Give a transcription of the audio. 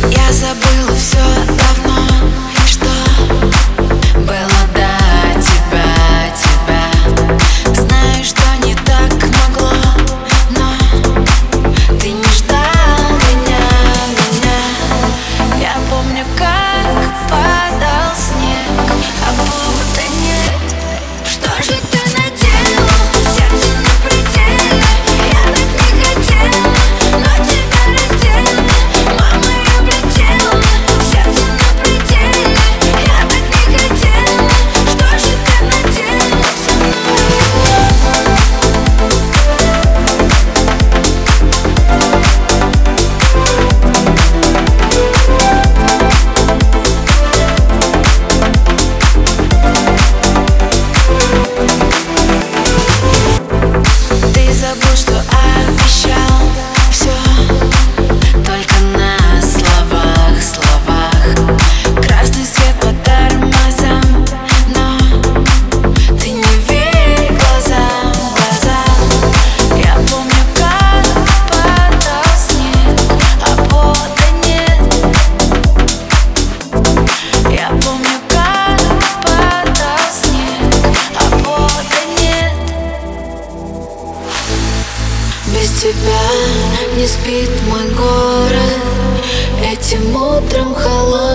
Я забыла все давно, что было до тебя. Знаю, что не так могло, но ты не ждал меня. Я помню, как падал снег, а повода нет. Что же ты наделал? Сердце на пределе. Я так не хотела, но тебя раздела. Мама, я влетела. Сердце на пределе. Я так не хотела. Что же ты наделал со мной? Ты забыл, что обещал все только на словах. Красный свет по тормозам, но ты не верь глазам. Я помню, как падал снег, а повода нет. Я помню, как падал снег, а повода нет. Без тебя не спит мой город этим утром холодным.